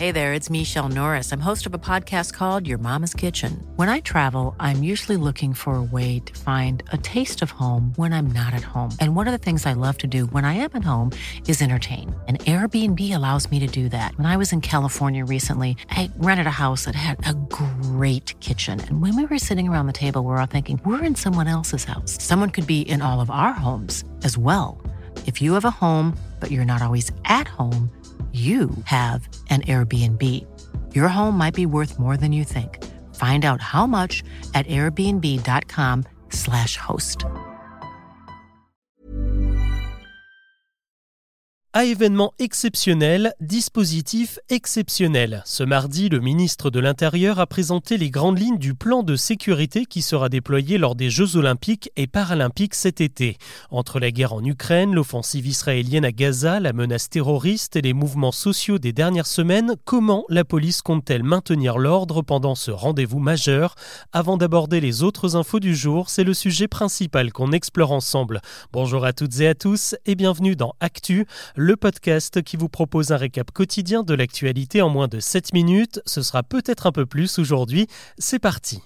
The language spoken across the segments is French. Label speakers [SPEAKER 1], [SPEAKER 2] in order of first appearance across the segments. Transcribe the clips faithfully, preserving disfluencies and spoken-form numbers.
[SPEAKER 1] Hey there, it's Michelle Norris. I'm host of a podcast called Your Mama's Kitchen. When I travel, I'm usually looking for a way to find a taste of home when I'm not at home. And one of the things I love to do when I am at home is entertain. And Airbnb allows me to do that. When I was in California recently, I rented a house that had a great kitchen. And when we were sitting around the table, we were all thinking, we're in someone else's house. Someone could be in all of our homes as well. If you have a home, but you're not always at home, you have an Airbnb. Your home might be worth more than you think. Find out how much at airbnb.com slash host.
[SPEAKER 2] À événement exceptionnel, dispositif exceptionnel. Ce mardi, le ministre de l'Intérieur a présenté les grandes lignes du plan de sécurité qui sera déployé lors des Jeux Olympiques et Paralympiques cet été. Entre la guerre en Ukraine, l'offensive israélienne à Gaza, la menace terroriste et les mouvements sociaux des dernières semaines, comment la police compte-t-elle maintenir l'ordre pendant ce rendez-vous majeur ? Avant d'aborder les autres infos du jour, c'est le sujet principal qu'on explore ensemble. Bonjour à toutes et à tous et bienvenue dans Actu, le podcast qui vous propose un récap quotidien de l'actualité en moins de sept minutes. Ce sera peut-être un peu plus aujourd'hui. C'est parti.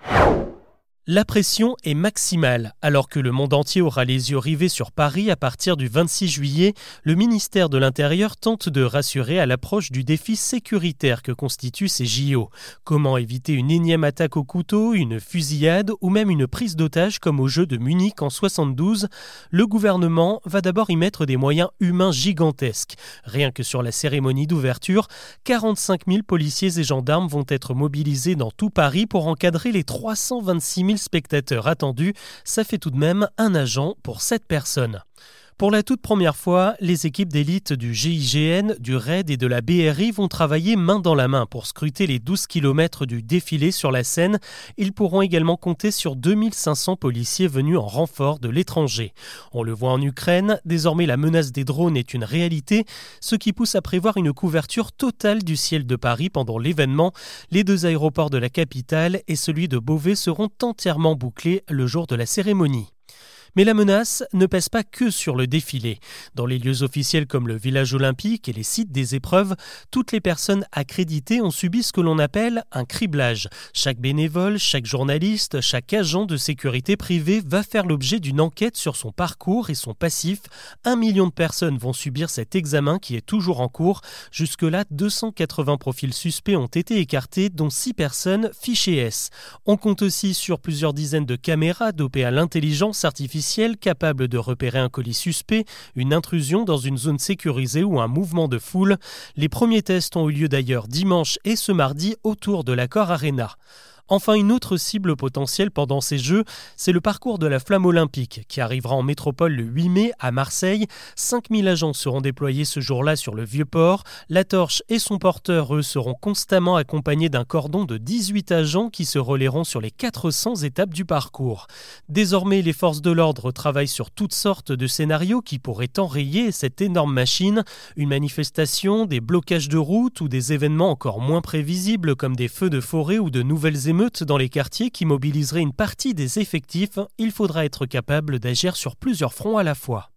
[SPEAKER 2] La pression est maximale. Alors que le monde entier aura les yeux rivés sur Paris à partir du vingt-six juillet, le ministère de l'Intérieur tente de rassurer à l'approche du défi sécuritaire que constituent ces J O. Comment éviter une énième attaque au couteau, une fusillade ou même une prise d'otage comme aux Jeux de Munich en soixante-douze ? Le gouvernement va d'abord y mettre des moyens humains gigantesques. Rien que sur la cérémonie d'ouverture, quarante-cinq mille policiers et gendarmes vont être mobilisés dans tout Paris pour encadrer les trois cent vingt-six mille spectateurs attendus, ça fait tout de même un agent pour sept personnes. Pour la toute première fois, les équipes d'élite du G I G N, du R A I D et de la B R I vont travailler main dans la main pour scruter les douze kilomètres du défilé sur la Seine. Ils pourront également compter sur deux mille cinq cents policiers venus en renfort de l'étranger. On le voit en Ukraine, désormais la menace des drones est une réalité, ce qui pousse à prévoir une couverture totale du ciel de Paris pendant l'événement. Les deux aéroports de la capitale et celui de Beauvais seront entièrement bouclés le jour de la cérémonie. Mais la menace ne pèse pas que sur le défilé. Dans les lieux officiels comme le village olympique et les sites des épreuves, toutes les personnes accréditées ont subi ce que l'on appelle un criblage. Chaque bénévole, chaque journaliste, chaque agent de sécurité privée va faire l'objet d'une enquête sur son parcours et son passif. Un million de personnes vont subir cet examen qui est toujours en cours. Jusque-là, deux cent quatre-vingts profils suspects ont été écartés, dont six personnes fichées S. On compte aussi sur plusieurs dizaines de caméras dopées à l'intelligence artificielle capable de repérer un colis suspect, une intrusion dans une zone sécurisée ou un mouvement de foule. Les premiers tests ont eu lieu d'ailleurs dimanche et ce mardi autour de l'Accor Arena. Enfin, une autre cible potentielle pendant ces Jeux, c'est le parcours de la flamme olympique qui arrivera en métropole le huit mai à Marseille. cinq mille agents seront déployés ce jour-là sur le Vieux-Port. La torche et son porteur, eux, seront constamment accompagnés d'un cordon de dix-huit agents qui se relayeront sur les quatre cents étapes du parcours. Désormais, les forces de l'ordre travaillent sur toutes sortes de scénarios qui pourraient enrayer cette énorme machine. Une manifestation, des blocages de routes ou des événements encore moins prévisibles comme des feux de forêt ou de nouvelles émeutes dans les quartiers qui mobiliseraient une partie des effectifs, il faudra être capable d'agir sur plusieurs fronts à la fois.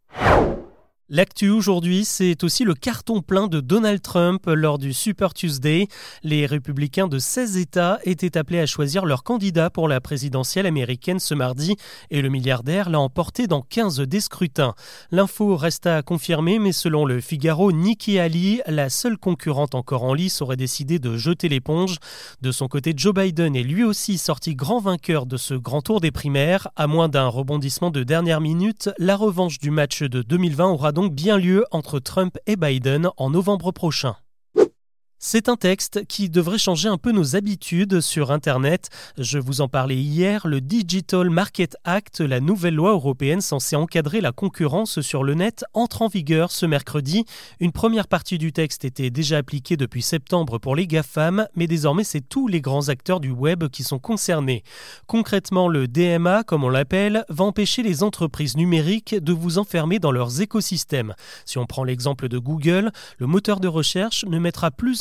[SPEAKER 2] L'actu aujourd'hui, c'est aussi le carton plein de Donald Trump lors du Super Tuesday. Les républicains de seize États étaient appelés à choisir leur candidat pour la présidentielle américaine ce mardi et le milliardaire l'a emporté dans quinze des scrutins. L'info reste à confirmer, mais selon le Figaro, Nikki Haley, la seule concurrente encore en lice, aurait décidé de jeter l'éponge. De son côté, Joe Biden est lui aussi sorti grand vainqueur de ce grand tour des primaires. À moins d'un rebondissement de dernière minute, la revanche du match de deux mille vingt aura donc bien lieu entre Trump et Biden en novembre prochain. C'est un texte qui devrait changer un peu nos habitudes sur Internet. Je vous en parlais hier, le Digital Market Act, la nouvelle loi européenne censée encadrer la concurrence sur le net, entre en vigueur ce mercredi. Une première partie du texte était déjà appliquée depuis septembre pour les GAFAM, mais désormais c'est tous les grands acteurs du web qui sont concernés. Concrètement, le D M A, comme on l'appelle, va empêcher les entreprises numériques de vous enfermer dans leurs écosystèmes. Si on prend l'exemple de Google, le moteur de recherche ne mettra plus en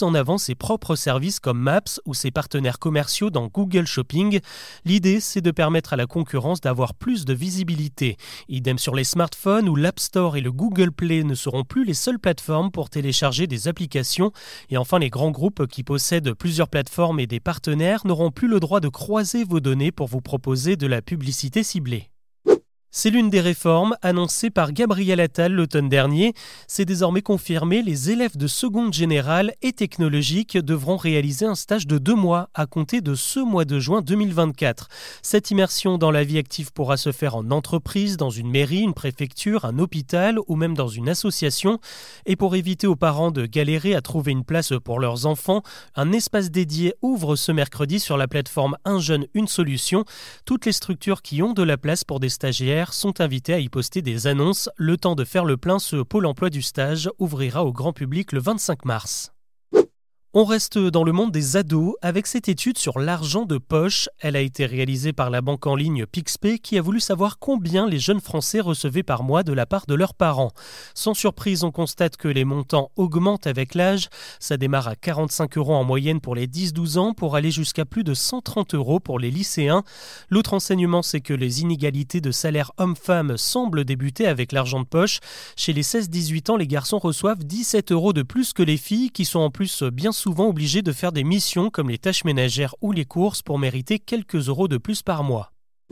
[SPEAKER 2] en avant ses propres services comme Maps ou ses partenaires commerciaux dans Google Shopping. L'idée, c'est de permettre à la concurrence d'avoir plus de visibilité. Idem sur les smartphones où l'App Store et le Google Play ne seront plus les seules plateformes pour télécharger des applications. Et enfin, les grands groupes qui possèdent plusieurs plateformes et des partenaires n'auront plus le droit de croiser vos données pour vous proposer de la publicité ciblée. C'est l'une des réformes annoncées par Gabriel Attal l'automne dernier. C'est désormais confirmé, les élèves de seconde générale et technologique devront réaliser un stage de deux mois à compter de ce mois de juin deux mille vingt-quatre. Cette immersion dans la vie active pourra se faire en entreprise, dans une mairie, une préfecture, un hôpital ou même dans une association. Et pour éviter aux parents de galérer à trouver une place pour leurs enfants, un espace dédié ouvre ce mercredi sur la plateforme Un jeune, une solution. Toutes les structures qui ont de la place pour des stagiaires sont invités à y poster des annonces. Le temps de faire le plein, ce pôle emploi du stage ouvrira au grand public le vingt-cinq mars. On reste dans le monde des ados avec cette étude sur l'argent de poche. Elle a été réalisée par la banque en ligne Pixpay qui a voulu savoir combien les jeunes Français recevaient par mois de la part de leurs parents. Sans surprise, on constate que les montants augmentent avec l'âge. Ça démarre à quarante-cinq euros en moyenne pour les dix douze ans pour aller jusqu'à plus de cent trente euros pour les lycéens. L'autre enseignement, c'est que les inégalités de salaire hommes-femmes semblent débuter avec l'argent de poche. Chez les seize dix-huit ans, les garçons reçoivent dix-sept euros de plus que les filles qui sont en plus bien souvent obligés de faire des missions comme les tâches ménagères ou les courses pour mériter quelques euros de plus par mois.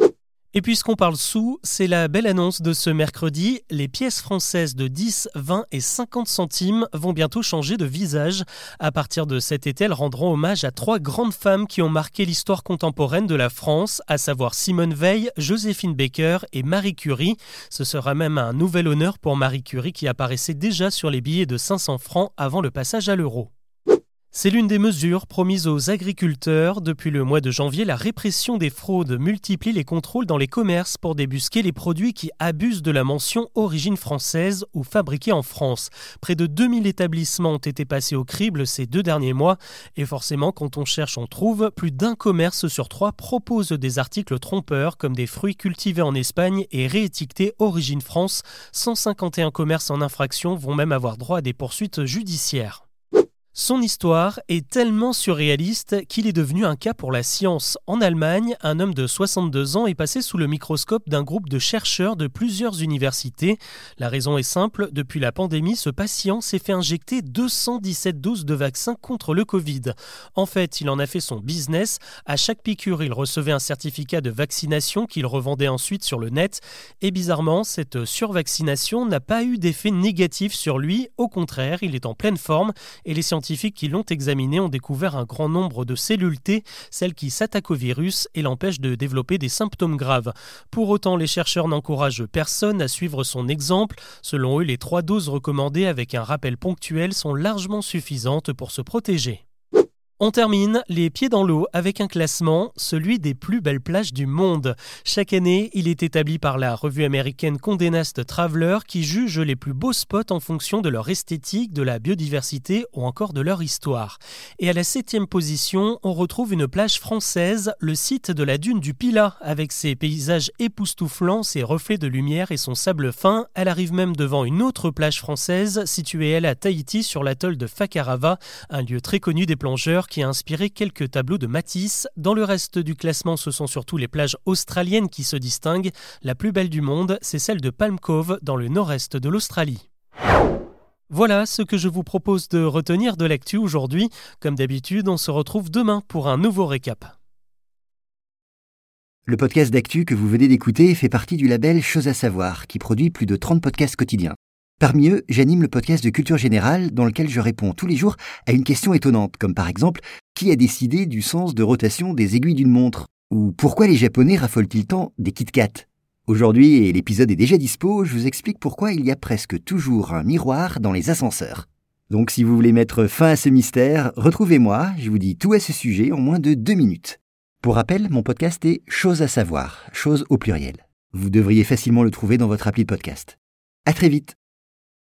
[SPEAKER 2] Et puisqu'on parle sous, c'est la belle annonce de ce mercredi. Les pièces françaises de dix, vingt et cinquante centimes vont bientôt changer de visage. À partir de cet été, elles rendront hommage à trois grandes femmes qui ont marqué l'histoire contemporaine de la France, à savoir Simone Veil, Joséphine Baker et Marie Curie. Ce sera même un nouvel honneur pour Marie Curie qui apparaissait déjà sur les billets de cinq cents francs avant le passage à l'euro. C'est l'une des mesures promises aux agriculteurs. Depuis le mois de janvier, la répression des fraudes multiplie les contrôles dans les commerces pour débusquer les produits qui abusent de la mention origine française ou fabriqués en France. Près de deux mille établissements ont été passés au crible ces deux derniers mois. Et forcément, quand on cherche, on trouve. Plus d'un commerce sur trois propose des articles trompeurs comme des fruits cultivés en Espagne et réétiquetés origine France. cent cinquante et un commerces en infraction vont même avoir droit à des poursuites judiciaires. Son histoire est tellement surréaliste qu'il est devenu un cas pour la science. En Allemagne, un homme de soixante-deux ans est passé sous le microscope d'un groupe de chercheurs de plusieurs universités. La raison est simple, depuis la pandémie, ce patient s'est fait injecter deux cent dix-sept doses de vaccin contre le Covid. En fait, il en a fait son business. À chaque piqûre, il recevait un certificat de vaccination qu'il revendait ensuite sur le net. Et bizarrement, cette survaccination n'a pas eu d'effet négatif sur lui. Au contraire, il est en pleine forme et les scientifiques Les scientifiques qui l'ont examiné ont découvert un grand nombre de cellules T, celles qui s'attaquent au virus et l'empêchent de développer des symptômes graves. Pour autant, les chercheurs n'encouragent personne à suivre son exemple. Selon eux, les trois doses recommandées avec un rappel ponctuel sont largement suffisantes pour se protéger. On termine les pieds dans l'eau avec un classement, celui des plus belles plages du monde. Chaque année, il est établi par la revue américaine Condé Nast Traveler qui juge les plus beaux spots en fonction de leur esthétique, de la biodiversité ou encore de leur histoire. Et à la septième position, on retrouve une plage française, le site de la dune du Pilat, avec ses paysages époustouflants, ses reflets de lumière et son sable fin. Elle arrive même devant une autre plage française, située elle à Tahiti sur l'atoll de Fakarava, un lieu très connu des plongeurs qui a inspiré quelques tableaux de Matisse. Dans le reste du classement, ce sont surtout les plages australiennes qui se distinguent. La plus belle du monde, c'est celle de Palm Cove, dans le nord-est de l'Australie. Voilà ce que je vous propose de retenir de l'actu aujourd'hui. Comme d'habitude, on se retrouve demain pour un nouveau récap.
[SPEAKER 3] Le podcast d'actu que vous venez d'écouter fait partie du label Chose à savoir, qui produit plus de trente podcasts quotidiens. Parmi eux, j'anime le podcast de Culture Générale dans lequel je réponds tous les jours à une question étonnante, comme par exemple « Qui a décidé du sens de rotation des aiguilles d'une montre ?» ou « Pourquoi les Japonais raffolent-ils tant des Kit Kat ?» Aujourd'hui, et l'épisode est déjà dispo, je vous explique pourquoi il y a presque toujours un miroir dans les ascenseurs. Donc si vous voulez mettre fin à ce mystère, retrouvez-moi, je vous dis tout à ce sujet en moins de deux minutes. Pour rappel, mon podcast est Chose à savoir, chose au pluriel. Vous devriez facilement le trouver dans votre appli de podcast. À très vite.